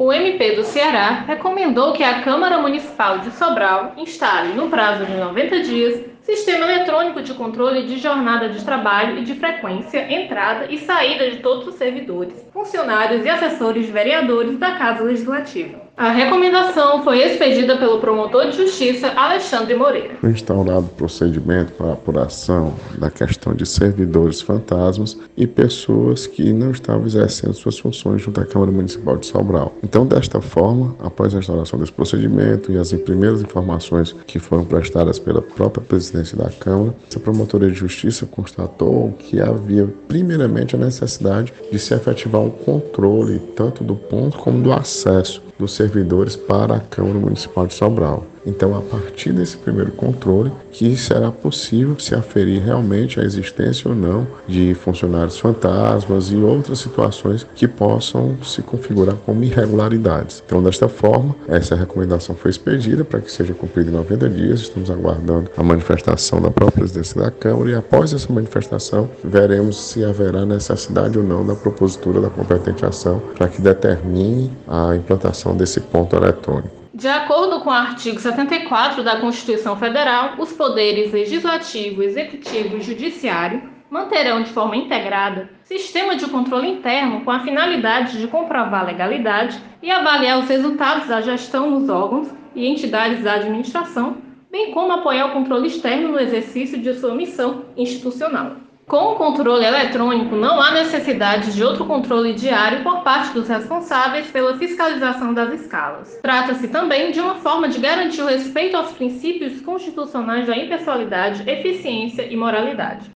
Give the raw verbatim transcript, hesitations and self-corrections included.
O M P do Ceará recomendou que a Câmara Municipal de Sobral instale, no prazo de noventa dias, sistema eletrônico de controle de jornada de trabalho e de frequência, entrada e saída de todos os servidores, funcionários e assessores de vereadores da Casa Legislativa. A recomendação foi expedida pelo promotor de justiça Alexandre Moreira. Foi instaurado procedimento para apuração da questão de servidores fantasmas e pessoas que não estavam exercendo suas funções junto à Câmara Municipal de Sobral. Então, desta forma, após a instauração desse procedimento e as primeiras informações que foram prestadas pela própria presidência da Câmara, a Promotoria de Justiça constatou que havia, primeiramente, a necessidade de se efetivar um controle tanto do ponto como do acesso dos servidores para a Câmara Municipal de Sobral. Então, a partir desse primeiro controle, que será possível se aferir realmente a existência ou não de funcionários fantasmas e outras situações que possam se configurar como irregularidades. Então, desta forma, essa recomendação foi expedida para que seja cumprida em noventa dias. Estamos aguardando a manifestação da própria presidência da Câmara e, após essa manifestação, veremos se haverá necessidade ou não da propositura da competente ação para que determine a implantação desse ponto eletrônico. De acordo com o artigo setenta e quatro da Constituição Federal, os poderes legislativo, executivo e judiciário manterão de forma integrada sistema de controle interno com a finalidade de comprovar a legalidade e avaliar os resultados da gestão nos órgãos e entidades da administração, bem como apoiar o controle externo no exercício de sua missão institucional. Com o controle eletrônico, não há necessidade de outro controle diário por parte dos responsáveis pela fiscalização das escalas. Trata-se também de uma forma de garantir o respeito aos princípios constitucionais da impessoalidade, eficiência e moralidade.